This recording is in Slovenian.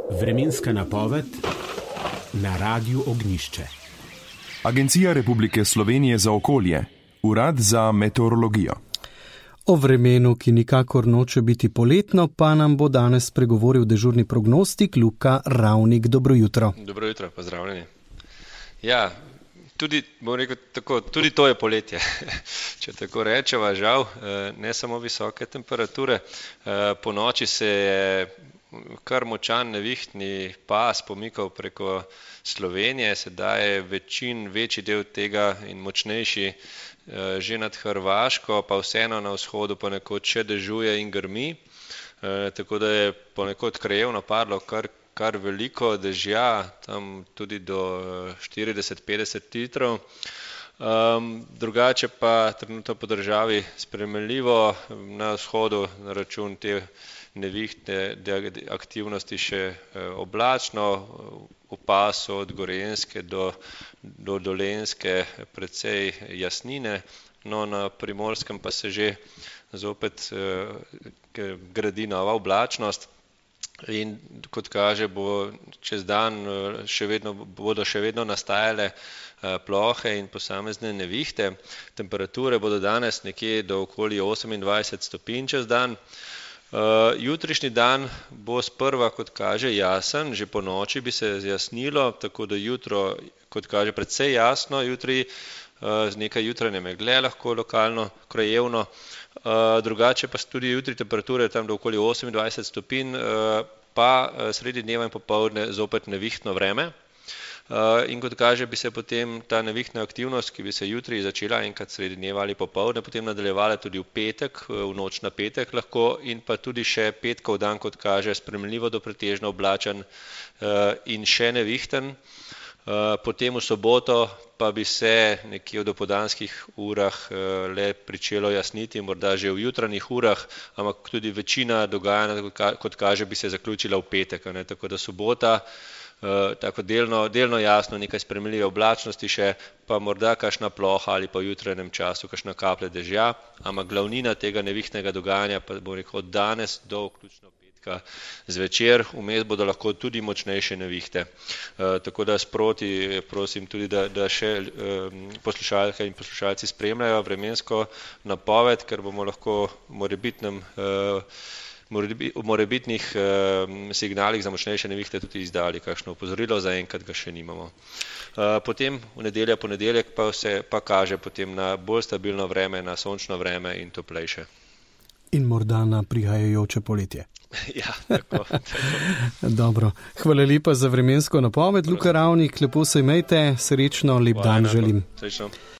Vremenska napoved na Radiu Ognjišče. Agencija Republike Slovenije za okolje, Urad za meteorologijo. O vremenu, ki nikakor noče biti poletno, pa nam bo danes spregovoril dežurni prognostik Luka Ravnik. Dobro jutro. Dobro jutro, pozdravljeni. Ja, tudi to je poletje, če tako rečeva, žal, ne samo visoke temperature. Po noči se je kar močan nevihtni pas pomikal preko Slovenije, sedaj je večji del tega in močnejši že nad Hrvaško, pa vseeno na vzhodu ponekod še dežuje in grmi, tako da je ponekod krajevno padlo kar veliko dežja, tam tudi do 40-50 litrov. Drugače pa trenutno po državi sprejemljivo, na vzhodu na račun te nevihtne aktivnosti še oblačno, v pasu od Gorenjske do Dolenjske precej jasnine, no na Primorskem pa se že zopet gradi nova oblačnost in kot kaže bo čez dan bodo še vedno nastajale plohe in posamezne nevihte. Temperature bodo danes nekje do okoli 28 stopinj čez dan. Jutrišnji dan bo sprva, kot kaže, jasen, že po noči bi se zjasnilo, tako da jutro, kot kaže, precej jasno, jutri z nekaj jutranje megle lahko lokalno, krajevno, drugače pa tudi jutri temperature tam do okoli 28 stopinj, pa sredi dneva in popoldne zopet nevihtno vreme. In kot kaže, bi se potem ta nevihtna aktivnost, ki bi se jutri začela enkrat sredi dneva ali popoldne, potem nadaljevala tudi v petek, v noč na petek lahko in pa tudi še petkov dan, kot kaže, sprejemljivo do pretežno oblačen in še nevihten. Potem v soboto pa bi se nekje v dopoldanskih urah le pričelo jasniti, morda že v jutranjih urah, ampak tudi večina dogajanja, kot kaže, bi se zaključila v petek, ne? Tako da sobota, tako delno jasno, nekaj sprejemljive oblačnosti še, pa morda kakšna ploha ali pa v jutranjem času kakšna kaplja dežja, ampak glavnina tega nevihtnega dogajanja pa bo rekel od danes do vključno petka zvečer, vmes bodo lahko tudi močnejše nevihte. Tako da sproti prosim tudi, da še poslušalke in poslušalci spremljajo vremensko napoved, ker bomo lahko morebitnih signalih za močnejše nevihte tudi izdali kakšno opozorilo, zaenkrat ga še nimamo. Potem v ponedeljek pa kaže potem na bolj stabilno vreme, na sončno vreme in toplejše. In morda na prihajajoče poletje. Ja, tako. Dobro. Hvala lepa za vremensko napoved, Luka Ravnik, lepo se imejte, srečno, lep dan želim. Srečno.